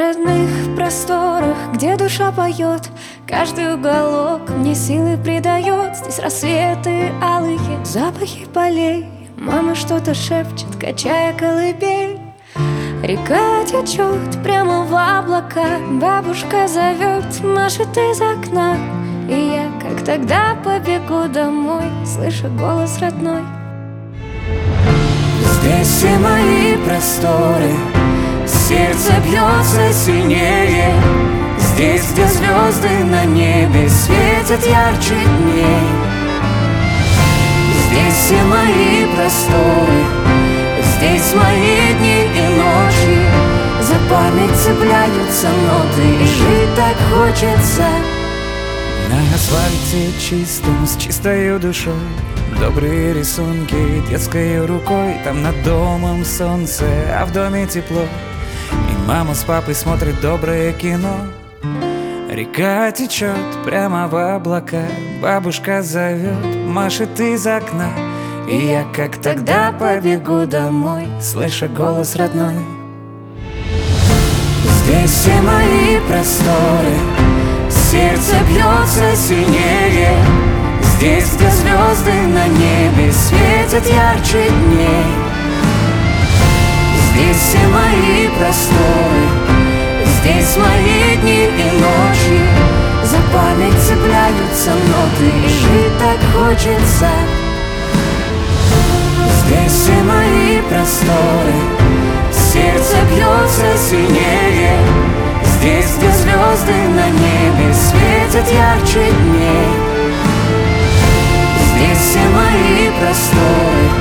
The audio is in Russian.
родных просторах, где душа поет, каждый уголок мне силы придает. Здесь рассветы алые, запахи полей, мама что-то шепчет, качая колыбель. Река течет прямо в облака, бабушка зовет, машет из окна. И я, как тогда, побегу домой, слыша голос родной. Здесь все мои просторы, сердце бьется сильнее. Здесь, где звезды на небе светят ярче дней. Здесь все мои просторы, здесь мои дни и ночи. За память цепляются ноты, и жить так хочется. На асфальте чистом, с чистою душой, добрые рисунки детской рукой. Там над домом солнце, а в доме тепло, и мама с папой смотрят доброе кино. Река течет прямо в облака, бабушка зовет, машет из окна. И я, как тогда, побегу домой, слыша голос родной. Здесь все мои просторы, сердце бьется сильнее. Здесь, где звезды на небе светят ярче дней. Здесь все мои просторы, здесь мои дни и ночи. За память цепляются ноты, и жить так хочется. Здесь все мои просторы, сердце бьется сильнее. Здесь, где звезды на небе светят ярче дней. Здесь все мои просторы,